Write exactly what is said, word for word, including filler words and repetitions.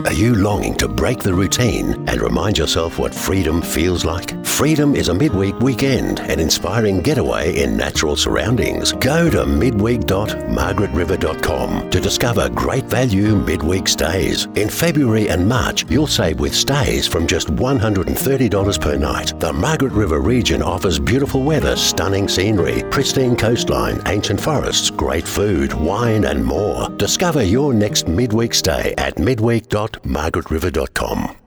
Are you longing to break the routine and remind yourself what freedom feels like? Freedom is a midweek weekend, an inspiring getaway in natural surroundings. Go to midweek dot margaret river dot com to discover great value midweek stays. In February and March, you'll save with stays from just one hundred thirty dollars per night. The Margaret River region offers beautiful weather, stunning scenery, pristine coastline, ancient forests, great food, wine and more. Discover your next midweek stay at midweek dot margaret river dot com.